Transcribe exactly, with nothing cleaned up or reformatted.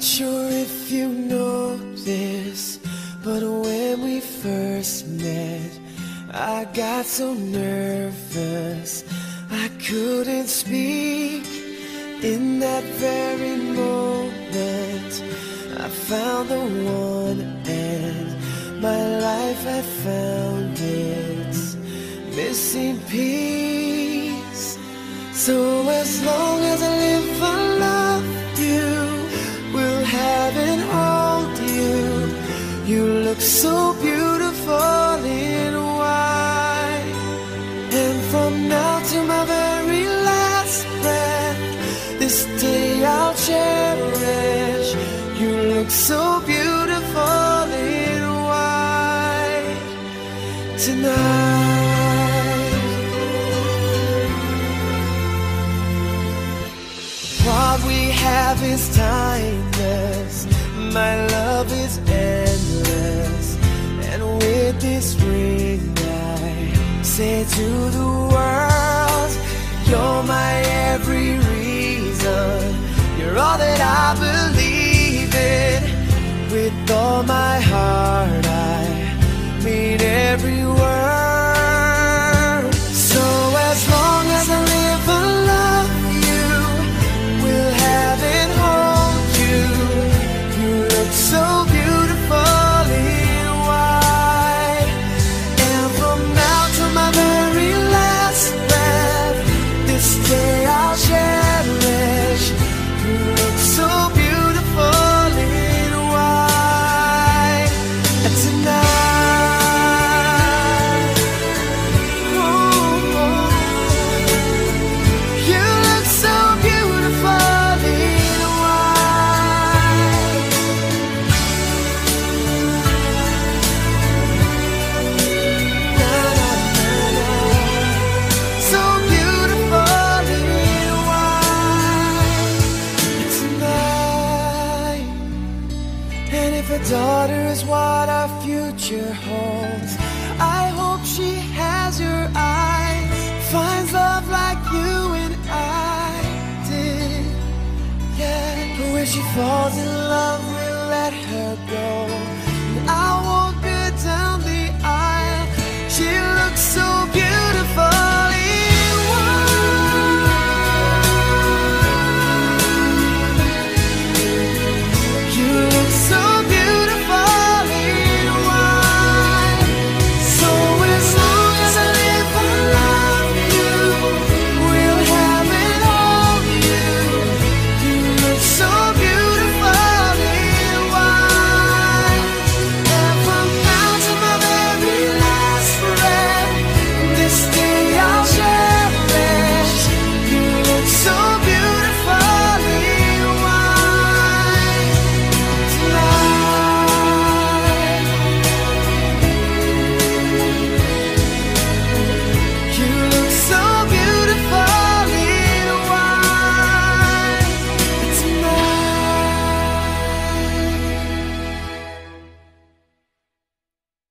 Not sure if you know this, but when we first met, I got so nervous I couldn't speak. In that very moment, I found the one, and my life had found its missing piece. So as long as I live, I love you, will have and hold you. You look so beautiful in white, and from now to my very last breath, this day I'll cherish. You look so beautiful in white tonight. What we have is timeless, my love is endless, and with this ring I say to the world, you're my every reason, you're all that I believe in. With all my heart I mean every word. So as long as I live, I love you, will have and hold you. You look so beautiful in white, and from now to my very last breath, this day I'll cherish. You look so beautiful in white tonight. Oh, oh. You look so beautiful in white. Na, na, na, na. So beautiful in white tonight. And if a daughter is what our future holds, I hope she has your eyes, finds love like you and I did. Yeah, but when she falls in love, we'll let her